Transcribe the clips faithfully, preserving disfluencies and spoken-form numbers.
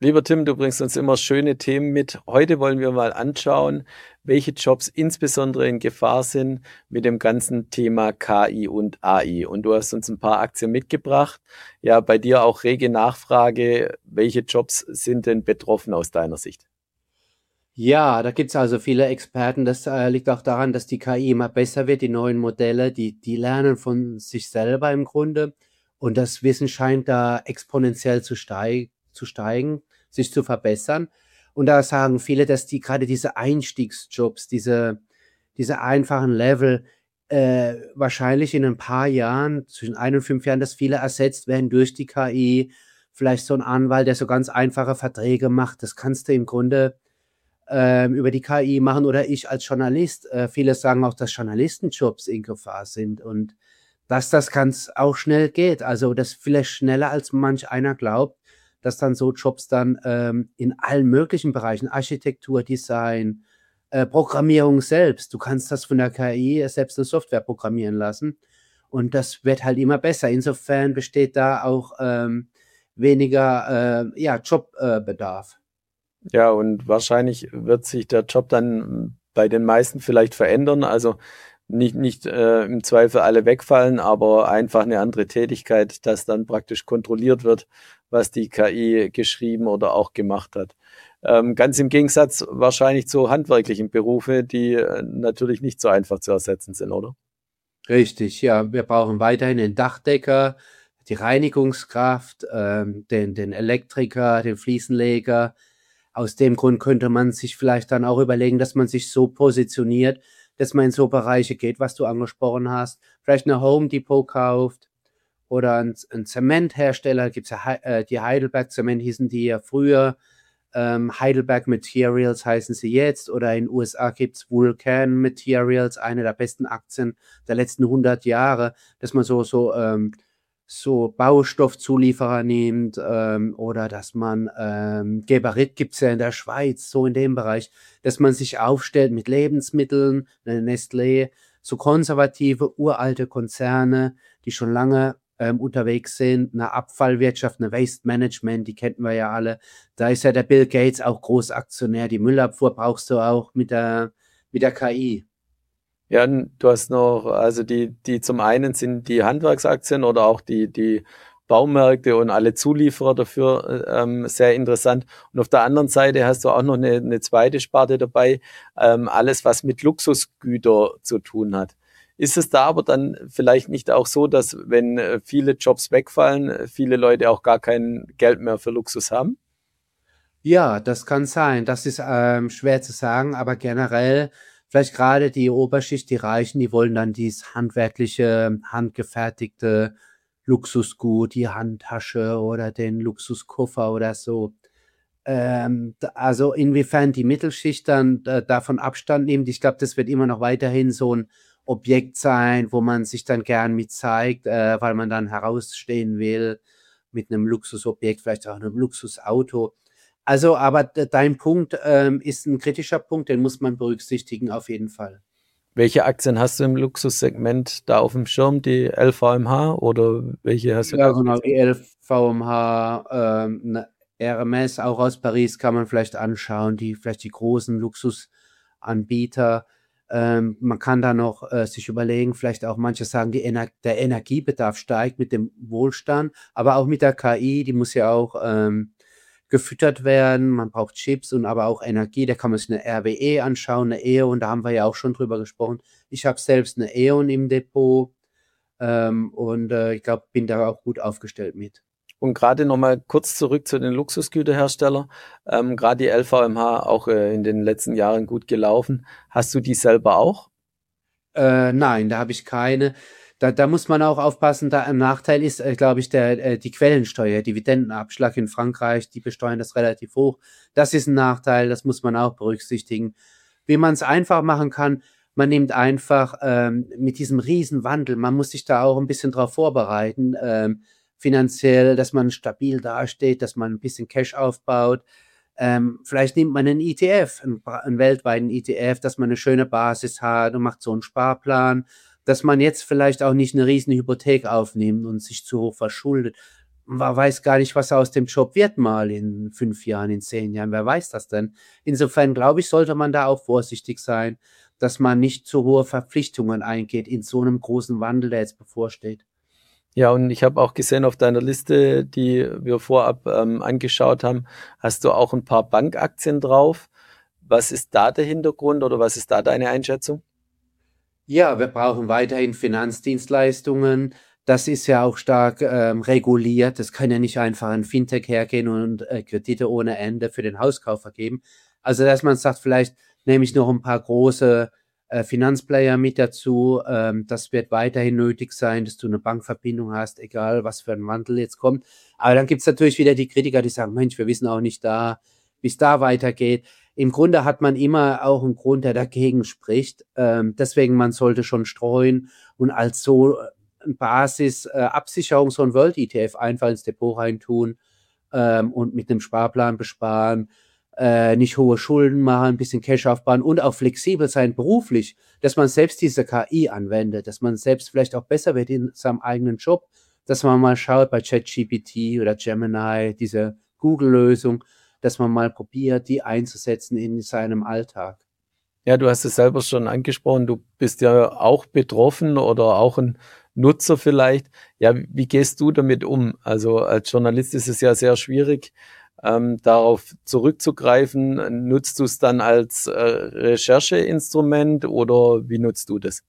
Lieber Tim, du bringst uns immer schöne Themen mit. Heute wollen wir mal anschauen, welche Jobs insbesondere in Gefahr sind mit dem ganzen Thema K I und A I. Und du hast uns ein paar Aktien mitgebracht. Ja, bei dir auch rege Nachfrage. Welche Jobs sind denn betroffen aus deiner Sicht? Ja, da gibt's also viele Experten. Das äh, liegt auch daran, dass die K I immer besser wird. Die neuen Modelle, die, die lernen von sich selber im Grunde. Und das Wissen scheint da exponentiell zu, steig, zu steigen, sich zu verbessern. Und da sagen viele, dass die gerade diese Einstiegsjobs, diese, diese einfachen Level, äh, wahrscheinlich in ein paar Jahren, zwischen ein und fünf Jahren, dass viele ersetzt werden durch die K I. Vielleicht so ein Anwalt, der so ganz einfache Verträge macht. Das kannst du im Grunde ähm, über die K I machen oder ich als Journalist. Äh, viele sagen auch, dass Journalistenjobs in Gefahr sind und dass das ganz auch schnell geht. Also das vielleicht schneller als manch einer glaubt, dass dann so Jobs dann ähm, in allen möglichen Bereichen, Architektur, Design, äh, Programmierung selbst. Du kannst das von der K I selbst eine Software programmieren lassen und das wird halt immer besser. Insofern besteht da auch ähm, weniger äh, ja, Jobbedarf. Ja, und wahrscheinlich wird sich der Job dann bei den meisten vielleicht verändern. Also nicht, nicht äh, im Zweifel alle wegfallen, aber einfach eine andere Tätigkeit, dass dann praktisch kontrolliert wird, was die K I geschrieben oder auch gemacht hat. Ähm, ganz im Gegensatz wahrscheinlich zu handwerklichen Berufe, die äh, natürlich nicht so einfach zu ersetzen sind, oder? Richtig, ja. Wir brauchen weiterhin den Dachdecker, die Reinigungskraft, ähm, den den Elektriker, den Fliesenleger. Aus dem Grund könnte man sich vielleicht dann auch überlegen, dass man sich so positioniert, dass man in so Bereiche geht, was du angesprochen hast. Vielleicht eine Home Depot kauft oder ein 'n Zementhersteller. Gibt's ja Hei äh, die Heidelberg Zement hießen die ja früher. Ähm, Heidelberg Materials heißen sie jetzt, oder in U S A gibt's Vulcan Materials, eine der besten Aktien der letzten hundert Jahre, dass man so so ähm, so Baustoffzulieferer nimmt, ähm, oder dass man ähm, Geberit gibt's ja in der Schweiz, so in dem Bereich, dass man sich aufstellt mit Lebensmitteln, 'ne Nestlé, so konservative, uralte Konzerne, die schon lange ähm, unterwegs sind, 'ne Abfallwirtschaft, 'ne Waste Management, die kennen wir ja alle. Da ist ja der Bill Gates auch Großaktionär. Die Müllabfuhr brauchst du auch mit der mit der K I. Ja, n- du hast noch, also die, die zum einen sind die Handwerksaktien oder auch die, die Baumärkte und alle Zulieferer dafür äh, ähm, sehr interessant. Und auf der anderen Seite hast du auch noch eine, eine zweite Sparte dabei, ähm, alles, was mit Luxusgüter zu tun hat. Ist es da aber dann vielleicht nicht auch so, dass wenn äh, viele Jobs wegfallen, äh, viele Leute auch gar kein Geld mehr für Luxus haben? Ja, das kann sein. Das ist ähm, schwer zu sagen, aber generell vielleicht gerade die Oberschicht, die Reichen, die wollen dann dieses handwerkliche, handgefertigte Luxusgut, die Handtasche oder den Luxuskoffer oder so. Ähm, d also inwiefern die Mittelschicht dann da davon Abstand nimmt, ich glaube, das wird immer noch weiterhin so 'n Objekt sein, wo man sich dann gern mit zeigt, äh, weil man dann herausstehen will mit 'nem Luxusobjekt, vielleicht auch 'nem Luxusauto. Also, aber d dein Punkt, ähm, ist 'n kritischer Punkt, den muss man berücksichtigen auf jeden Fall. Welche Aktien hast du im Luxussegment da auf dem Schirm? Die L V M H oder welche hast du Ja, da genau, die speziell? elf V M H, ähm, 'ne Hermès auch aus Paris kann man vielleicht anschauen, die vielleicht die großen Luxusanbieter. Ähm, man kann da noch, äh, sich überlegen, vielleicht auch manche sagen, die Ener der Energiebedarf steigt mit dem Wohlstand, aber auch mit der K I, die muss ja auch, ähm, gefüttert werden. Man braucht Chips und aber auch Energie. Da kann man sich 'ne R W E anschauen, 'ne E.ON, da haben wir ja auch schon drüber gesprochen. Ich habe selbst 'ne E.ON im Depot. Ähm, und, äh, ich glaube, bin da auch gut aufgestellt mit. Und gerade noch mal kurz zurück zu den Luxusgüterherstellern. Ähm, grad die L V M H auch, äh, in den letzten Jahren gut gelaufen. Hast du die selber auch? Äh, nein, da habe ich keine. Da da muss man auch aufpassen, da ein Nachteil ist, äh, glaube ich, der äh, die Quellensteuer, Dividendenabschlag in Frankreich, die besteuern das relativ hoch. Das ist 'n Nachteil, das muss man auch berücksichtigen. Wie man's einfach machen kann, man nimmt einfach, ähm, mit diesem Riesenwandel, man muss sich da auch 'n bisschen drauf vorbereiten, ähm, finanziell, dass man stabil dasteht, dass man 'n bisschen Cash aufbaut. Ähm, vielleicht nimmt man 'nen E T F, 'n bra 'n weltweiten E T F, dass man 'ne schöne Basis hat und macht so 'n Sparplan, dass man jetzt vielleicht auch nicht 'ne riesen Hypothek aufnimmt und sich zu hoch verschuldet. man weiß gar nicht, was aus dem Job wird mal in fünf Jahren, in zehn Jahren. Wer weiß das denn? Insofern glaube ich, sollte man da auch vorsichtig sein, dass man nicht zu hohe Verpflichtungen eingeht in so einem großen Wandel, der jetzt bevorsteht. Ja, und ich habe auch gesehen auf deiner Liste, die wir vorab ähm, angeschaut haben, hast du auch ein paar Bankaktien drauf. Was ist da der Hintergrund oder was ist da deine Einschätzung? Ja, wir brauchen weiterhin Finanzdienstleistungen. Das ist ja auch stark ähm, reguliert. Es kann ja nicht einfach ein Fintech hergehen und äh, Kredite ohne Ende für den Hauskauf vergeben. Also, dass man sagt, vielleicht nehme ich noch ein paar große äh, Finanzplayer mit dazu. Ähm, das wird weiterhin nötig sein, dass du eine Bankverbindung hast, egal was für ein Wandel jetzt kommt. Aber dann gibt's natürlich wieder die Kritiker, die sagen, Mensch, wir wissen auch nicht da, wie es da weitergeht. Im Grunde hat man immer auch einen Grund, der dagegen spricht. Ähm, deswegen, man sollte schon streuen und als so äh, Basis äh, Absicherung so ein World E T F einfach ins Depot reintun ähm, und mit einem Sparplan besparen, äh, nicht hohe Schulden machen, ein bisschen Cash aufbauen und auch flexibel sein beruflich, dass man selbst diese K I anwendet, dass man selbst vielleicht auch besser wird in seinem eigenen Job, dass man mal schaut bei ChatGPT oder Gemini, diese Google-Lösung, dass man mal probiert, die einzusetzen in seinem Alltag. Ja, du hast es selber schon angesprochen, du bist ja auch betroffen oder auch ein Nutzer vielleicht. Ja, wie gehst du damit um? Also als Journalist ist es ja sehr schwierig, ähm, darauf zurückzugreifen. Nutzt du es dann als äh, Rechercheinstrument oder wie nutzt du das?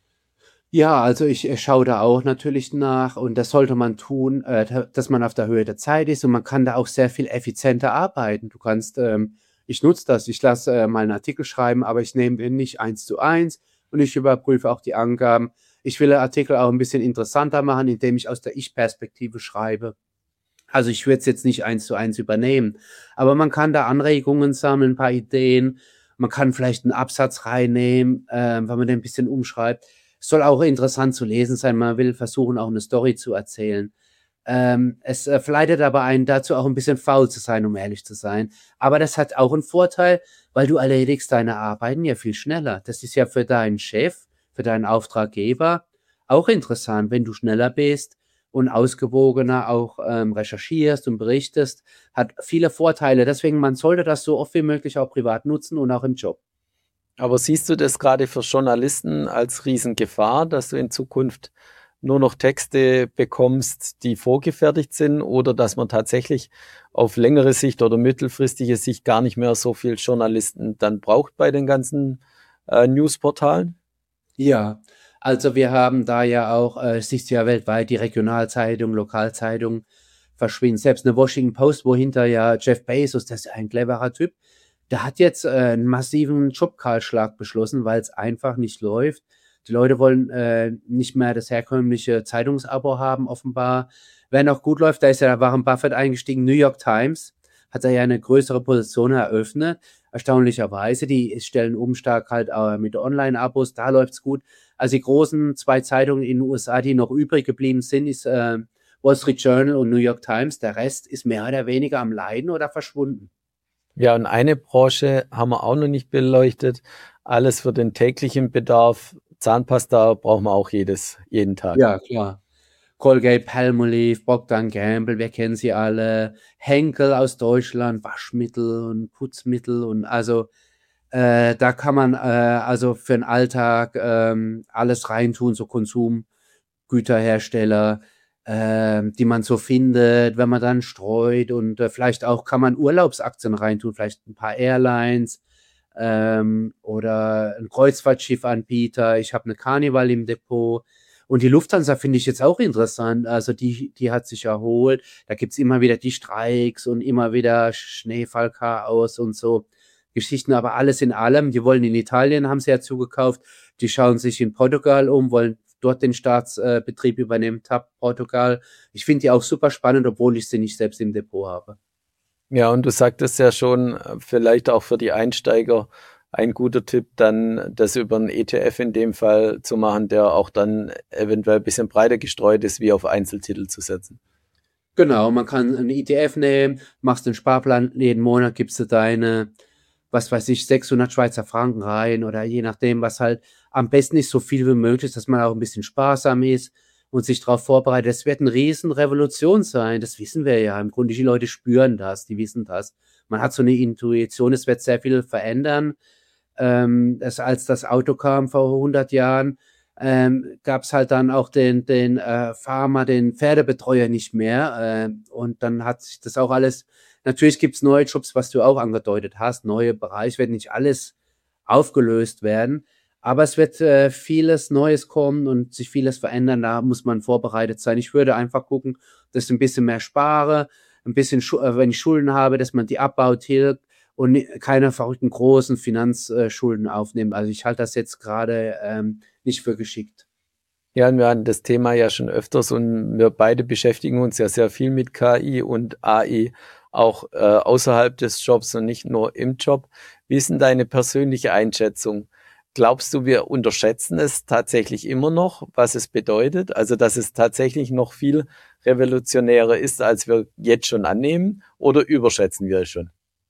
Ja, also ich äh, schaue da auch natürlich nach und das sollte man tun, äh, da dass man auf der Höhe der Zeit ist und man kann da auch sehr viel effizienter arbeiten. Du kannst ähm, ich nutze das, ich lasse, äh, mal 'n Artikel schreiben, aber ich nehme den nicht eins zu eins und ich überprüfe auch die Angaben. Ich will den Artikel auch ein bisschen interessanter machen, indem ich aus der Ich-Perspektive schreibe. Also, ich würde es jetzt nicht eins zu eins übernehmen, aber man kann da Anregungen sammeln, 'n paar Ideen. Man kann vielleicht 'n Absatz reinnehmen, ähm, wenn man den 'n bisschen umschreibt. Es soll auch interessant zu lesen sein. Man will versuchen, auch 'ne Story zu erzählen. Ähm, es, äh, verleitet aber einen dazu, auch 'n bisschen faul zu sein, um ehrlich zu sein. Aber das hat auch 'n Vorteil, weil du erledigst deine Arbeiten ja viel schneller. Das ist ja für deinen Chef, für deinen Auftraggeber auch interessant, wenn du schneller bist und ausgewogener auch, ähm, recherchierst und berichtest, hat viele Vorteile. Deswegen, man sollte das so oft wie möglich auch privat nutzen und auch im Job. Aber siehst du das gerade für Journalisten als Riesengefahr, dass du in Zukunft nur noch Texte bekommst, die vorgefertigt sind oder dass man tatsächlich auf längere Sicht oder mittelfristige Sicht gar nicht mehr so viel Journalisten dann braucht bei den ganzen äh, Newsportalen? Ja, also wir haben da ja auch, äh, siehst du ja weltweit, die Regionalzeitung, Lokalzeitung verschwinden. Selbst eine Washington Post, wohinter ja Jeff Bezos, das ist ein cleverer Typ, der hat jetzt, äh, 'n massiven Jobkahlschlag beschlossen, weil es einfach nicht läuft. Die Leute wollen, äh, nicht mehr das herkömmliche Zeitungsabo haben offenbar. Wer noch gut läuft, da ist ja Warren Buffett eingestiegen. New York Times hat da ja eine größere Position eröffnet, erstaunlicherweise. Die stellen um stark halt, äh, mit Online-Abos, da läuft's gut. Also, die großen zwei Zeitungen in den U S A, die noch übrig geblieben sind, ist, äh, Wall Street Journal und New York Times. Der Rest ist mehr oder weniger am Leiden oder verschwunden. Ja, und eine Branche haben wir auch noch nicht beleuchtet. Alles für den täglichen Bedarf. Zahnpasta brauchen wir auch jedes, jeden Tag. Ja, klar. Colgate, Palmolive, Procter and Gamble, wir kennen sie alle. Henkel aus Deutschland, Waschmittel und Putzmittel und also, äh, da kann man, äh, also für 'n Alltag, ähm, alles reintun, so Konsumgüterhersteller, ähm, die man so findet, wenn man dann streut und, äh, vielleicht auch kann man Urlaubsaktien reintun, vielleicht 'n paar Airlines, ähm, oder 'n Kreuzfahrtschiffanbieter. Ich habe 'ne Carnival im Depot. Und die Lufthansa finde ich jetzt auch interessant. Also die die hat sich erholt. Da gibt's immer wieder die Streiks und immer wieder Schneefallchaos und so Geschichten. Aber alles in allem, die wollen in Italien, haben sie ja zugekauft. Die schauen sich in Portugal um, wollen dort den Staatsbetrieb äh, Betrieb übernehmen, T A P Portugal. Ich finde die auch super spannend, obwohl ich sie nicht selbst im Depot habe. Ja, und du sagtest ja schon, äh, vielleicht auch für die Einsteiger ein guter Tipp, dann das über 'n E T F in dem Fall zu machen, der auch dann eventuell ein bisschen breiter gestreut ist, wie auf Einzeltitel zu setzen. Genau, man kann 'n E T F nehmen, machst den Sparplan, jeden Monat gibst du deine, was weiß ich, sechshundert Schweizer Franken rein oder je nachdem, was halt am besten ist, so viel wie möglich, dass man auch 'n bisschen sparsam ist und sich darauf vorbereitet. Das wird eine Riesenrevolution sein. Das wissen wir ja. Im Grunde, die Leute spüren das, die wissen das. Man hat so eine Intuition, es wird sehr viel verändern. Ähm, das, als das Auto kam vor hundert Jahren, ähm, gab es halt dann auch den, den äh, Farmer, den Pferdebetreuer nicht mehr. Äh, und dann hat sich das auch alles, natürlich gibt es neue Jobs, was du auch angedeutet hast, neue Bereiche, wird nicht alles aufgelöst werden. Aber es wird äh, vieles Neues kommen und sich vieles verändern. Da muss man vorbereitet sein. Ich würde einfach gucken, dass ich ein bisschen mehr spare, ein bisschen, äh, wenn ich Schulden habe, dass man die abbaut, tilgt und keine verrückten großen Finanzschulden aufnehmen. Also ich halte das jetzt gerade ähm, nicht für geschickt. Ja, und wir hatten das Thema ja schon öfters und wir beide beschäftigen uns ja sehr viel mit K I und A I, auch äh, außerhalb des Jobs und nicht nur im Job. Wie ist denn deine persönliche Einschätzung? Glaubst du, wir unterschätzen es tatsächlich immer noch, was es bedeutet? Also, dass es tatsächlich noch viel revolutionärer ist, als wir jetzt schon annehmen? Oder überschätzen wir es schon?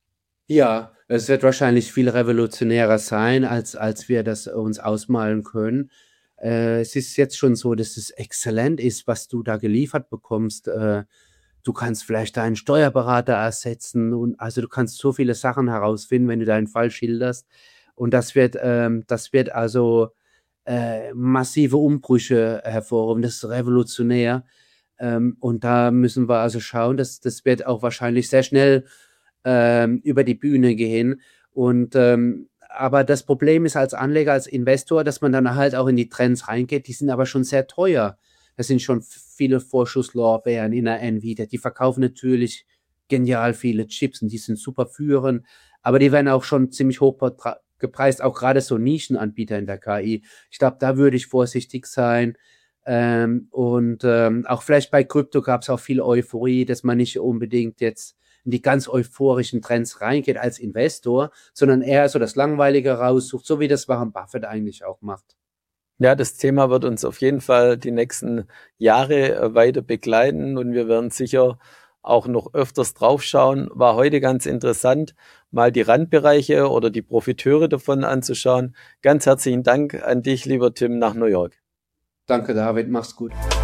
Ja, es wird wahrscheinlich viel revolutionärer sein, als, als wir das uns ausmalen können. Äh, es ist jetzt schon so, dass es exzellent ist, was du da geliefert bekommst. Äh, du kannst vielleicht deinen Steuerberater ersetzen und also du kannst so viele Sachen herausfinden, wenn du deinen Fall schilderst. Und das wird, ähm, das wird also äh, massive Umbrüche hervorrufen. Das ist revolutionär. Ähm, und da müssen wir also schauen, dass das wird auch wahrscheinlich sehr schnell ähm, über die Bühne gehen. Und ähm, aber das Problem ist als Anleger, als Investor, dass man dann halt auch in die Trends reingeht. Die sind aber schon sehr teuer. Das sind schon viele Vorschusslorbeeren in der Nvidia. Die verkaufen natürlich genial viele Chips und die sind super führend, aber die werden auch schon ziemlich hoch gepreist, auch gerade so Nischenanbieter in der K I. Ich glaube, da würde ich vorsichtig sein. Ähm, und ähm, auch vielleicht bei Krypto gab es auch viel Euphorie, dass man nicht unbedingt jetzt in die ganz euphorischen Trends reingeht als Investor, sondern eher so das Langweilige raussucht, so wie das Warren Buffett eigentlich auch macht. Ja, das Thema wird uns auf jeden Fall die nächsten Jahre äh, weiter begleiten und wir werden sicher auch noch öfters draufschauen. War heute ganz interessant, mal die Randbereiche oder die Profiteure davon anzuschauen. Ganz herzlichen Dank an dich, lieber Tim, nach New York. Danke, David, mach's gut.